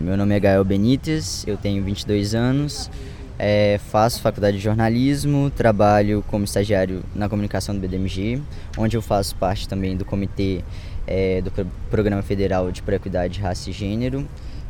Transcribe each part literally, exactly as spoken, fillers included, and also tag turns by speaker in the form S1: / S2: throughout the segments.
S1: Meu nome é Gael Benítez, eu tenho vinte e dois anos, é, faço faculdade de jornalismo, trabalho como estagiário na comunicação do B D M G, onde eu faço parte também do comitê é, do Pro- Programa Federal de Proequidade, Raça e Gênero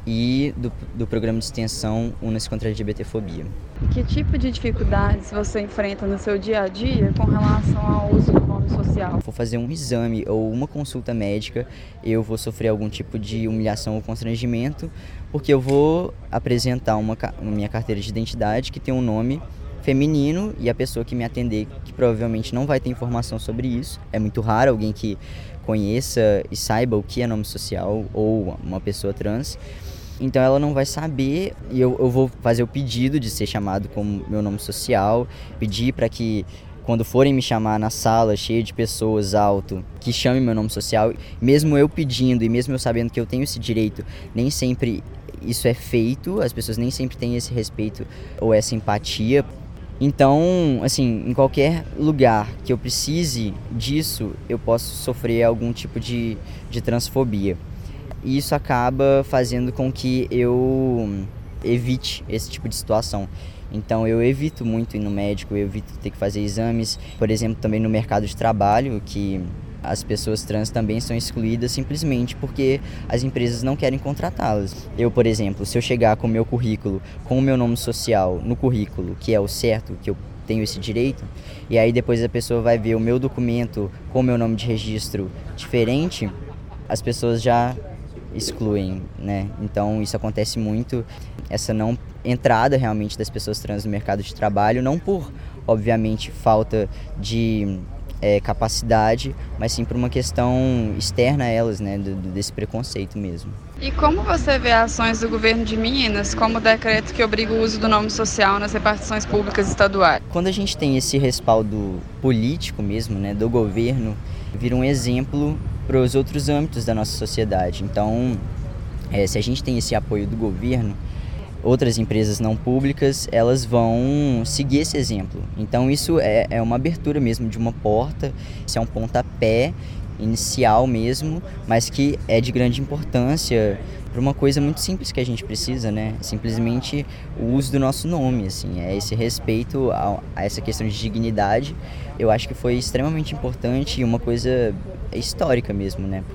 S1: e do, do programa de extensão Una-se contra a LGBTfobia.
S2: Que tipo de dificuldades você enfrenta no seu dia a dia com relação ao uso do nome social?
S1: For fazer um exame ou uma consulta médica, eu vou sofrer algum tipo de humilhação ou constrangimento, porque eu vou apresentar uma, ca- minha carteira de identidade que tem um nome feminino e a pessoa que me atender, que provavelmente não vai ter informação sobre isso. É muito raro alguém que conheça e saiba o que é nome social ou uma pessoa trans. Então ela não vai saber e eu, eu vou fazer o pedido de ser chamado como meu nome social, pedir para que quando forem me chamar na sala cheia de pessoas alto, que chame meu nome social, mesmo eu pedindo e mesmo eu sabendo que eu tenho esse direito, nem sempre isso é feito, as pessoas nem sempre têm esse respeito ou essa empatia. Então, assim, em qualquer lugar que eu precise disso, eu posso sofrer algum tipo de, de transfobia. E isso acaba fazendo com que eu evite esse tipo de situação. Então eu evito muito ir no médico, eu evito ter que fazer exames. Por exemplo, também no mercado de trabalho, que as pessoas trans também são excluídas simplesmente porque as empresas não querem contratá-las. Eu, por exemplo, se eu chegar com o meu currículo, com o meu nome social no currículo, que é o certo, que eu tenho esse direito, e aí depois a pessoa vai ver o meu documento com o meu nome de registro diferente, as pessoas já excluem, né? Então isso acontece muito, essa não entrada realmente das pessoas trans no mercado de trabalho, não por, obviamente, falta de é, capacidade, mas sim por uma questão externa a elas, né? Do, desse preconceito mesmo.
S2: E como você vê ações do governo de Minas, como o decreto que obriga o uso do nome social nas repartições públicas estaduais?
S1: Quando a gente tem esse respaldo político mesmo, né, do governo, vira um exemplo para os outros âmbitos da nossa sociedade. Então, é, se a gente tem esse apoio do governo, outras empresas não públicas, elas vão seguir esse exemplo. Então isso é, é uma abertura mesmo de uma porta, isso é um pontapé inicial mesmo, mas que é de grande importância para uma coisa muito simples que a gente precisa, né? Simplesmente o uso do nosso nome, assim, é esse respeito a, a essa questão de dignidade. Eu acho que foi extremamente importante e uma coisa histórica mesmo, né?